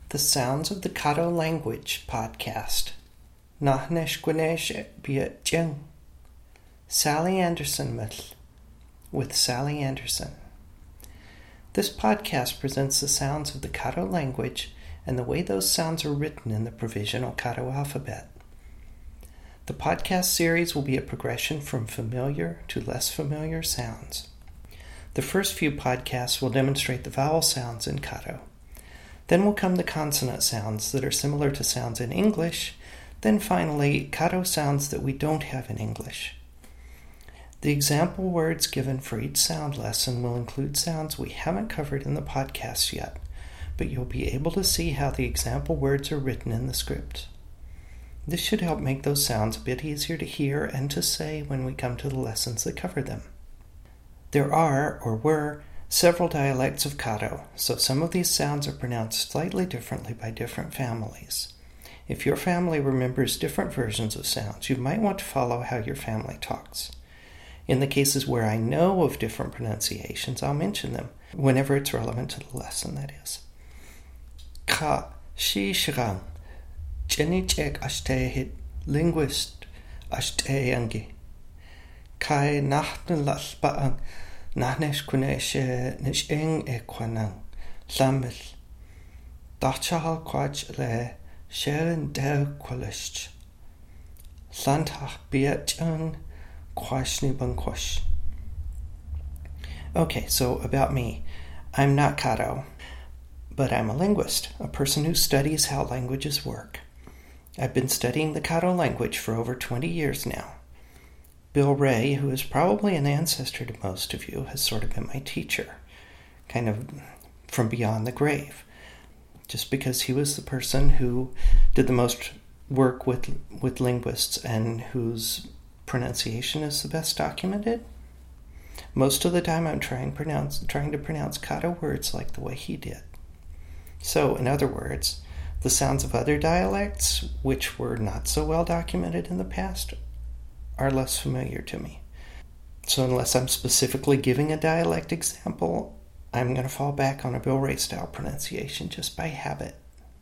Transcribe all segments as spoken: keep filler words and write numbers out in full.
the Sounds of the Caddo Language podcast. Nachnesh Gwinesh Bietjeng. Sally Anderson Myth with Sally Anderson. This podcast presents the sounds of the Caddo language and the way those sounds are written in the provisional Caddo alphabet. The podcast series will be a progression from familiar to less familiar sounds. The first few podcasts will demonstrate the vowel sounds in Caddo. Then will come the consonant sounds that are similar to sounds in English. Then finally, Caddo sounds that we don't have in English. The example words given for each sound lesson will include sounds we haven't covered in the podcast yet, but you'll be able to see how the example words are written in the script. This should help make those sounds a bit easier to hear and to say when we come to the lessons that cover them. There are, or were, several dialects of Caddo, so some of these sounds are pronounced slightly differently by different families. If your family remembers different versions of sounds, you might want to follow how your family talks. In the cases where I know of different pronunciations, I'll mention them, whenever it's relevant to the lesson, that is. Ka shi shirang, jeni chek ashte hit, linguist ashte angi. Kai nachten laspaang, Nachnesh Kuneshe Nish Eng E Kwanang Lamil Dachal Kwaj Le Sharon Del Kwalish Lantach Bietjang Kwashni Bankwash. Okay, so about me. I'm not Caddo, but I'm a linguist, a person who studies how languages work. I've been studying the Caddo language for over twenty years now. Bill Ray, who is probably an ancestor to most of you, has sort of been my teacher, kind of from beyond the grave, just because he was the person who did the most work with with linguists and whose pronunciation is the best documented. Most of the time I'm trying, pronounce, trying to pronounce Caddo words like the way he did. So, in other words, the sounds of other dialects, which were not so well documented in the past, are less familiar to me. So unless I'm specifically giving a dialect example, I'm going to fall back on a Bill Ray style pronunciation just by habit.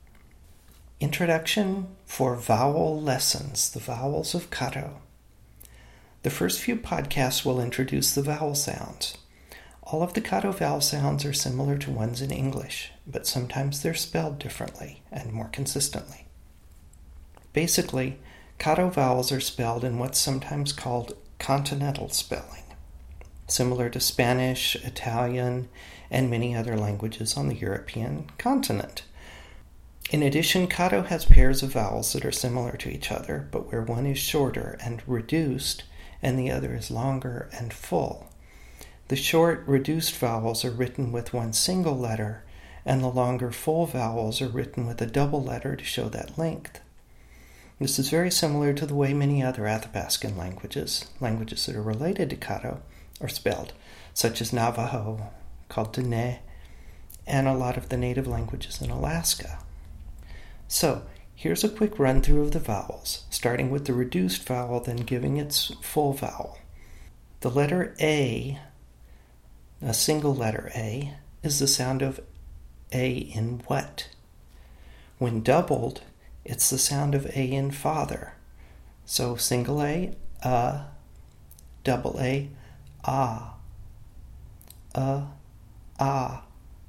Introduction for vowel lessons, the vowels of Caddo. The first few podcasts will introduce the vowel sounds. All of the Caddo vowel sounds are similar to ones in English, but sometimes they're spelled differently and more consistently. Basically, Caddo vowels are spelled in what's sometimes called continental spelling, similar to Spanish, Italian, and many other languages on the European continent. In addition, Caddo has pairs of vowels that are similar to each other, but where one is shorter and reduced, and the other is longer and full. The short, reduced vowels are written with one single letter, and the longer, full vowels are written with a double letter to show that length. This is very similar to the way many other Athabascan languages, languages that are related to Caddo, are spelled, such as Navajo, called Dene, and a lot of the native languages in Alaska. So, here's a quick run-through of the vowels, starting with the reduced vowel, then giving its full vowel. The letter A, a single letter A, is the sound of A in what? When doubled, it's the sound of A in father. So single A, uh, double A, ah, uh, ah.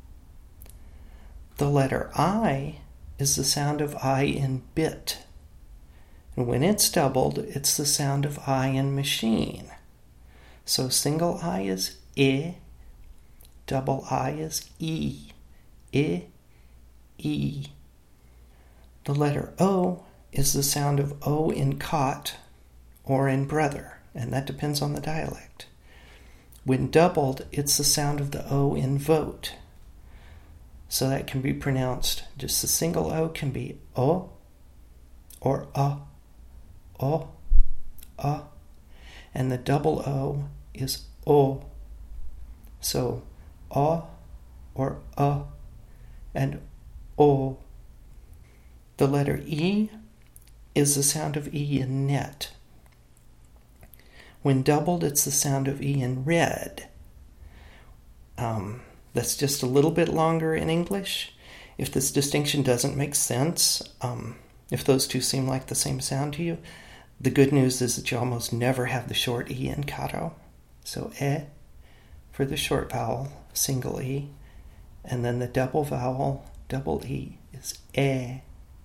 The letter I is the sound of I in bit. And when it's doubled, it's the sound of I in machine. So single I is I, double I is E, I, E. The letter O is the sound of O in cot or in brother, and that depends on the dialect. When doubled, it's the sound of the O in vote. So that can be pronounced, just the single O can be O or A, O, A, and the double O is O. So A or A and O. The letter E is the sound of E in net. When doubled, it's the sound of E in red. Um, that's just a little bit longer in English, If this distinction doesn't make sense, um, if those two seem like the same sound to you, the good news is that you almost never have the short E in Karo. So e for the short vowel, single E, and then the double vowel, double E, is e.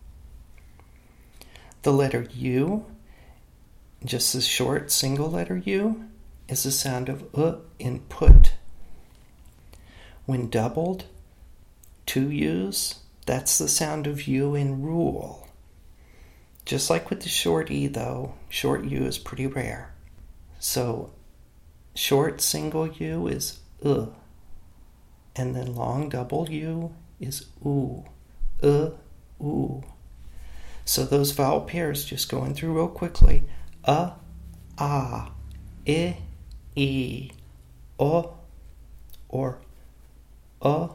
The letter U, just the short single letter U, is the sound of uh in put. When doubled, two U's, that's the sound of U in rule. Just like with the short E, though, short U is pretty rare. So short single U is uh, and then long double U is oo, uh, oo. So those vowel pairs, just going through real quickly, uh, ah, I, E, O, or uh,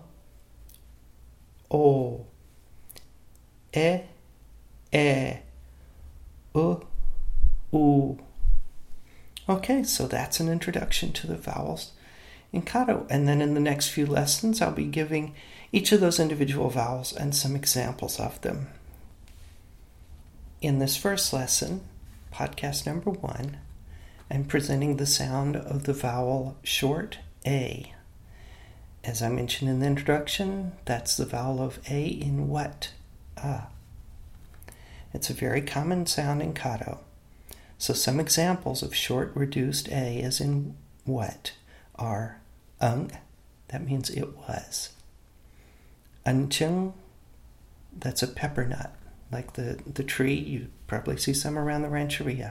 o, e, e, uh, oo. Okay, so that's an introduction to the vowels in Karo. And then in the next few lessons, I'll be giving each of those individual vowels and some examples of them. In this first lesson, podcast number one, I'm presenting the sound of the vowel short A. As I mentioned in the introduction, that's the vowel of A in what? Ah. It's a very common sound in Karo. So some examples of short reduced A as in what are ung, that means it was. Unchung, that's a pepper nut, like the, the tree. You probably see some around the rancheria.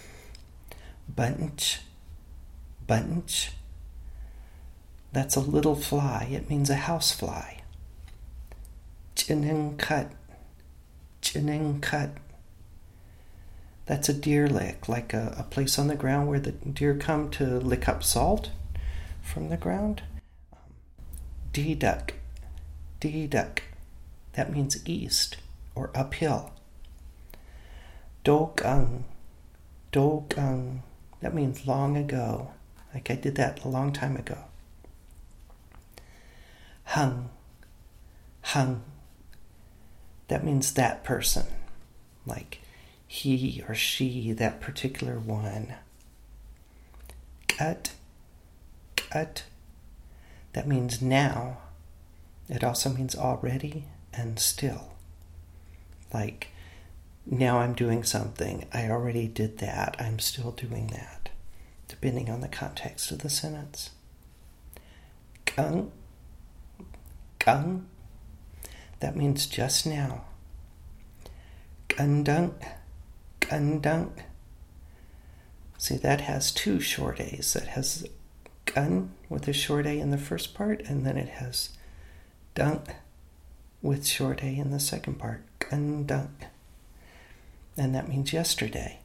Bunch, bunch, that's a little fly. It means a house fly. Chinning cut, chinning cut. That's a deer lick, like a, a place on the ground where the deer come to lick up salt from the ground. Um, deduck, deduck, that means east or uphill. Dogung, dogung, that means long ago, like I did that a long time ago. Hung, hung, that means that person, like he or she, that particular one. Cut, cut, that means now. It also means already and still. Like, now I'm doing something. I already did that. I'm still doing that, depending on the context of the sentence. Gung, gung, that means just now. Gundunk, gundunk. See, that has two short A's. That has gun with a short A in the first part, and then it has dunk with short A in the second part. Gundunk. And that means yesterday.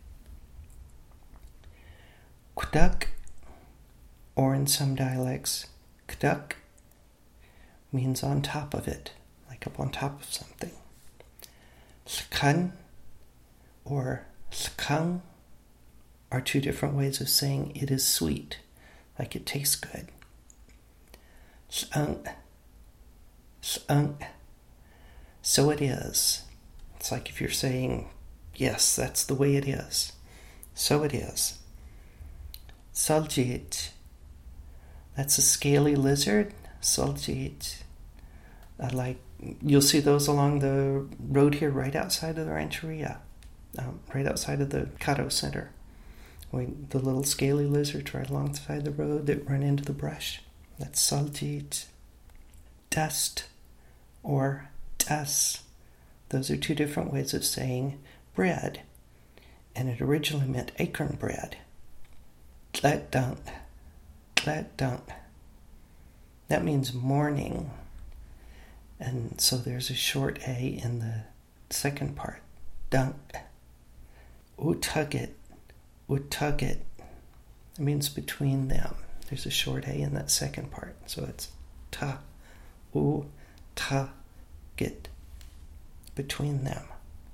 Kduk, or in some dialects, kduk, means on top of it, like up on top of something. Lkan or lkang are two different ways of saying it is sweet, like it tastes good. Slunk, slunk, so it is. It's like if you're saying, yes, that's the way it is. So it is. Saljit, that's a scaly lizard. Saljit, I like, you'll see those along the road here right outside of the rancheria, um, right outside of the Karo Center. We, the little scaly lizards right alongside the road that run into the brush. That's saljit. Dust or das. Those are two different ways of saying bread, and it originally meant acorn bread. Tletdunk, tletdunk. That means morning. And so there's a short A in the second part. Dunk. Utugit. Utugit. It means between them. There's a short A in that second part. So it's ta. U. Ta. Git. Between them.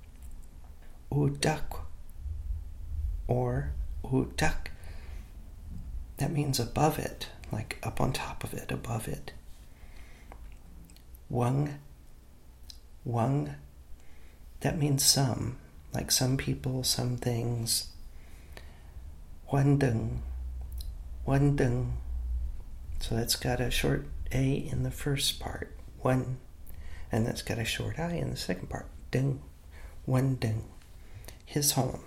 Udak. Or udak. That means above it. Like up on top of it, above it. Wung, Wang, that means some, like some people, some things. Wandeng, wandeng. So that's got a short A in the first part, one, and that's got a short I in the second part, deng, wandeng, his home.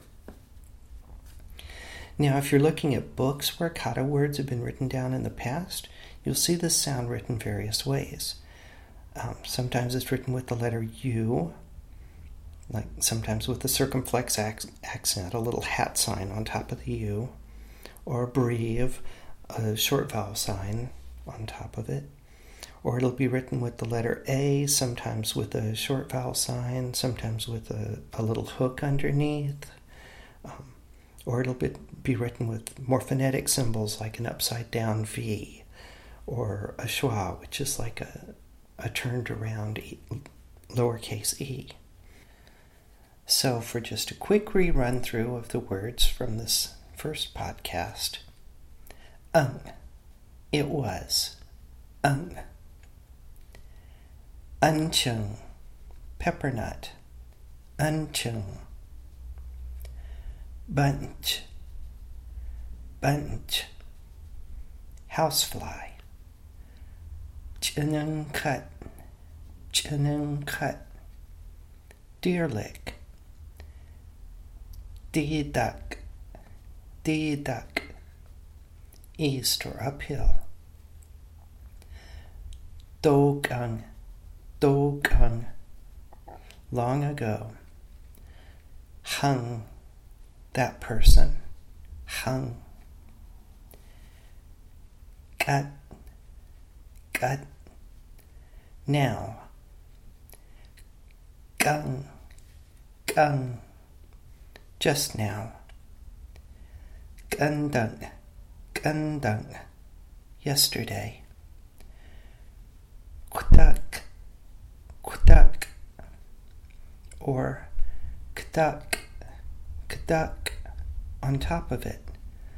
Now, if you're looking at books where kata words have been written down in the past, you'll see this sound written various ways. Um, sometimes it's written with the letter U, like sometimes with the circumflex ac- accent, a little hat sign on top of the U, or a breve, a short vowel sign on top of it. Or it'll be written with the letter A, sometimes with a short vowel sign, sometimes with a, a little hook underneath. Um, or it'll be, be written with more phonetic symbols like an upside down V, or a schwa, which is like a, a turned around e, lowercase e. So for just a quick rerun through of the words from this first podcast. Ung, it was. Ung. Unchung, peppernut. Unchung. Bunch, bunch. Housefly. Chinung cut, chinung cut. Deer lick. Dee duck, dee duck. East or uphill. Dogung, dogung. Long ago. Hung, that person. Hung. Gut, gut. Now. Gung, gung. Just now. Gundung, gundung. Yesterday. Kutak, kutak. Or kutak, kutak. On top of it.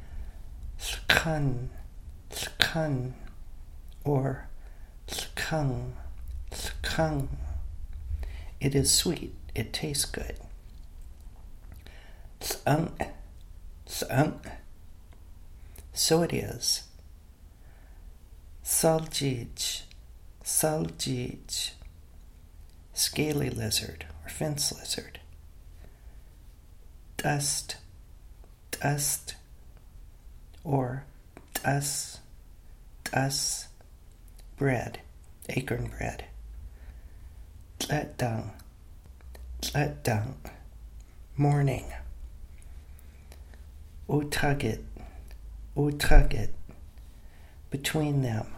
Skun, skun. Or skung, skung. It is sweet. It tastes good. Sunk, sunk. So it is. Saljij, saljij. Scaly lizard or fence lizard. Dust, dust. Or dus, dus. Bread, acorn bread. Tletdung, tletdung. Morning. Utugget, utugget. Between them.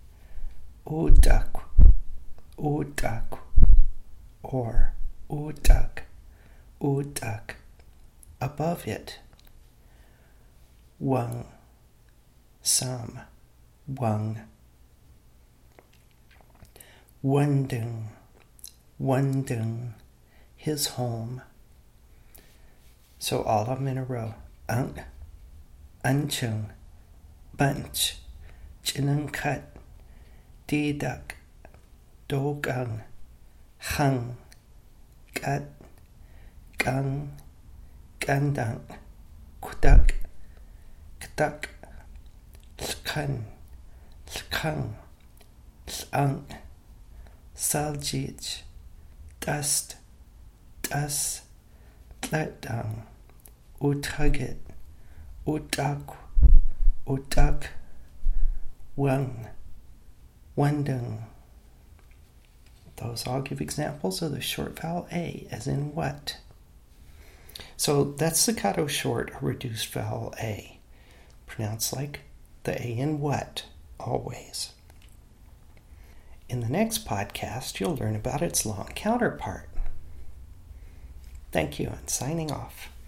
Uduk, uduk. Or uduk, uduk. Above it. Wung, some, wung. Wundung, wundung. His home. So all of them in a row. Ung, unchung, bunch, chinung cut, dee duck, dogung, hung, gut, gung, gundung, kuduk, kduk, skun, skung, sung, saljij, dust, dus, tletdung, utugget, uduk, uduk, wung, wundung. Those all give examples of the short vowel A, as in what. So that's staccato short or reduced vowel A, pronounced like the A in what, always. In the next podcast, you'll learn about its long counterpart. Thank you, and signing off.